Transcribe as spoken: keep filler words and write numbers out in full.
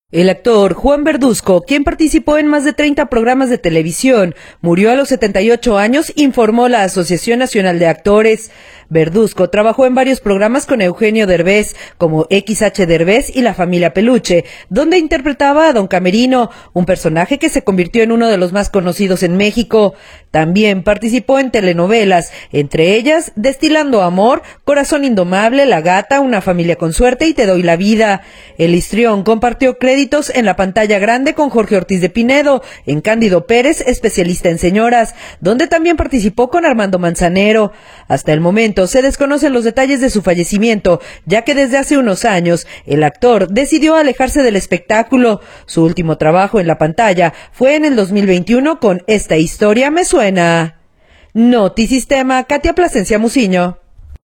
El actor Juan Verduzco, quien participó en más de treinta programas de televisión, murió a los setenta y ocho años, informó la Asociación Nacional de Actores. Verduzco trabajó en varios programas con Eugenio Derbez, como Equis Hache Derbez y La Familia Peluche, donde interpretaba a Don Camerino, un personaje que se convirtió en uno de los más conocidos en México. También participó en telenovelas, entre ellas Destilando Amor, Corazón Indomable, La Gata, Una Familia con Suerte y Te Doy la Vida. El histrión compartió créditos en la pantalla grande con Jorge Ortiz de Pinedo, en Cándido Pérez, especialista en señoras, donde también participó con Armando Manzanero. Hasta el momento se desconocen los detalles de su fallecimiento, ya que desde hace unos años el actor decidió alejarse del espectáculo. Su último trabajo en la pantalla fue en el dos mil veintiuno con Esta Historia Me Suena. Notisistema, Katia Plasencia Muciño.